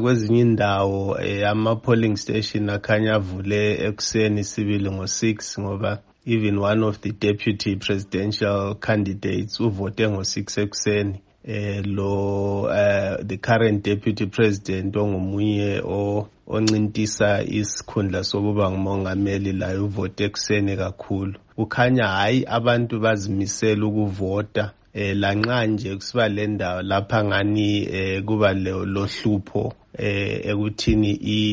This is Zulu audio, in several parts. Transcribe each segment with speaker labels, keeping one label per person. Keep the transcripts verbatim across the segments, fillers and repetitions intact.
Speaker 1: kwezinye indawo eh, ama polling station akhanya avule ekuseni sibili ngo six ngoba even one of the deputy presidential candidates uvote ngo six ekuseni. Eh, lo uh, the current deputy president ongumunye oncintisa isikhundla sokuba ngumongameli la uvote ekuseni kakhulu. Kukhanya hayi abantu bazimisela ukuvota eh, lanxa nje kusiba le ndawo lapha ngani eh, kuba lohlupho eh, ekuthini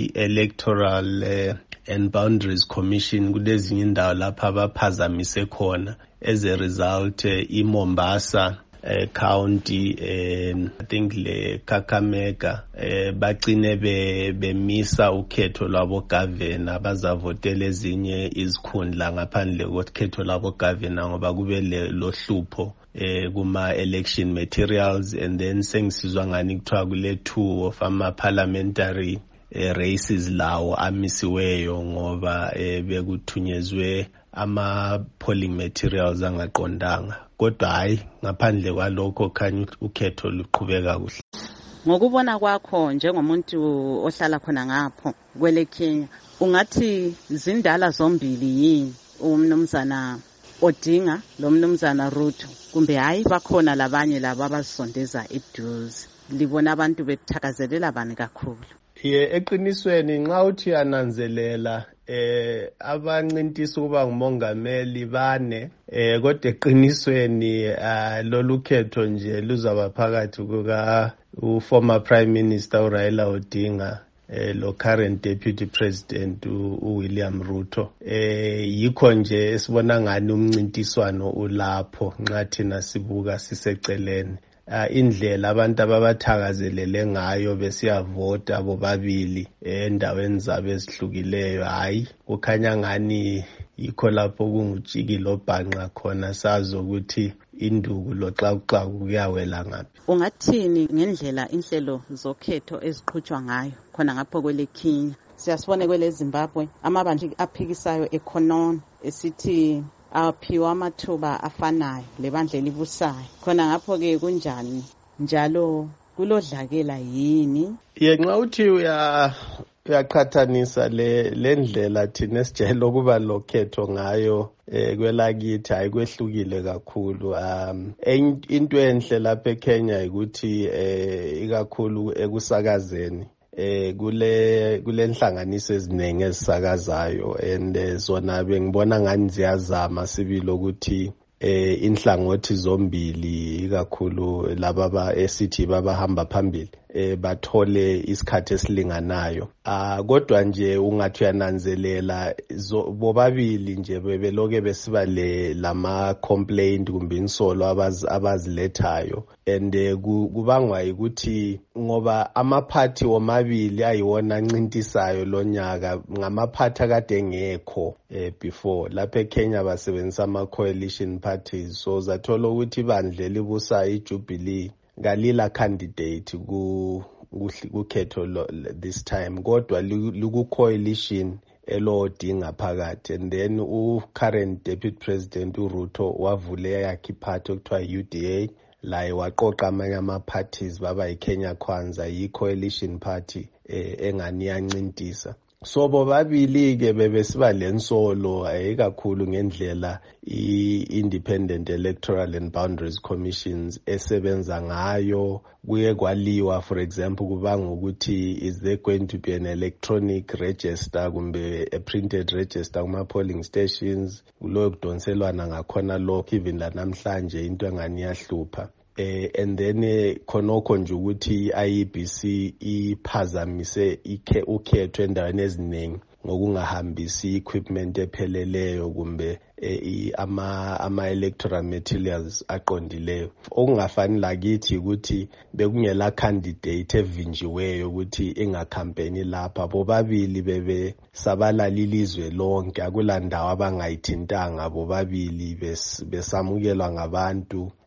Speaker 1: i-electoral eh, and boundaries commission kulezinye indawo lapha abaphazamise khona. As a result eh, i-Mombasa Uh, county and I think le Kakamega uh, bagcine be bemisa ukhetho lwabo governor bazavotela ezinye izikhundla ngaphandle kokhetho lwabo governor ngoba kube lohlupho eh kuma election materials. And then sengisizwa ngani kuthiwa kule two of ama parliamentary eh, races lawo amisiweyo ngoba eh, bekuthunyezwe ama polling materials angaqondanga. Kodwa hayi ngaphandle kwalokho khanya ukhetho luqhubeka kuhle.
Speaker 2: Ngokubona kwakho njengomuntu ohlala khona ngapho kwele Kenya, ungathi zindala zombili yini, umnumzana Odinga lo mnumzana Ruto, kumbe hayi bakhona labanye laba abasondeza eduze? Libona abantu bethakazelela bani kakhulu?
Speaker 1: Ye eqinisweni nxa uthi ananzelela eh abancintisa ukuba ngumongameli bane eh kodwa eqinisweni uh, lolu khetho nje luzaba phakathi kuka u former prime minister uRaila Odinga eh lo current deputy president uWilliam Ruto. Eh yikho nje esibona ngani umncintiswano ulapho nxa thina sibuka siseceleni. Uh, indlela abantu ababathakazelele ngayo besiyavota bobabili endaweni zabo ezihlukileyo hayi kukhanya ngani yikho lapho kungujiki lobhanqa khona sazi ukuthi induku loxakuxaku kuyawela ngaphi.
Speaker 2: Ungathini ngendlela inhlelo zokhetho eziqhutshwa ngayo khona ngapho kwele Kenya? Siyasibona kwele Zimbabwe amabandla aphikisayo economy esithi aphiwa amathuba afanayo lebandla elibusayo. Khona ngapho ke kunjani njalo kulodlakela yini?
Speaker 1: Ye nxa uthi uya uyaqhathanisa le lendlela thina esijayele ukuba lokhetho ngayo eh kwelakithi hayi kwehlukile kakhulu. Um into enhle lapha eKenya ukuthi eh ikakhulu ekusakazeni eh kule kule nhlanganiso eziningi ezisakazayo and zona bengibona ngani ziyazama sibilo ukuthi eh inhlangothi zombili ikakhulu laba esithi babahamba phambili eh bathole isikhathi esilinganayo. Ah kodwa nje ungathi uyananzelela bobabili nje bebeloke besiba le lama complaint kumbe insolo abazilethayo and kubangwa ukuthi ngoba amaphathi womabili ayiwona ncintisayo lonyaka ngamaphathi akade ngekho eh before lapha eKenya basebenzisa ama coalition parties. So zathola ukuthi ibandla libusa iJubilee galila candidate ku ukhetho this time kodwa liku coalition elodinga phakathi. And then u current deputy president uRuto wavule yakhe party okuthiwa U D A la waqoqa amanye ama parties baba iKenya Kwanza yi coalition party eh, engani yancintisa. So bobabili ke bebesiba lensolo ayikakhulu ngendlela i-Independent Electoral and Boundaries Commissions esebenza ngayo. Kuye kwaliwa for example kubanga ukuthi is there going to be an electronic register kumbe a printed register kuma polling stations. Kulo kudonselwana ngakhona lokho even la namhlanje into engani yahlupha. Eh and then eh, khonokho nje ukuthi I E B C iphazamise ikhe ukhetho endaweni eziningi ngokungahambisi equipment epheleleyo kumbe eh, ama ama electoral materials aqondileyo. Okungafani lakithi ukuthi bekungela candidate evinjiweyo ukuthi ingacampaign lapha bobabili bebe sabalala ilizwe lonke akulandawo abangayithintanga bobabili besamukelwa ngabantu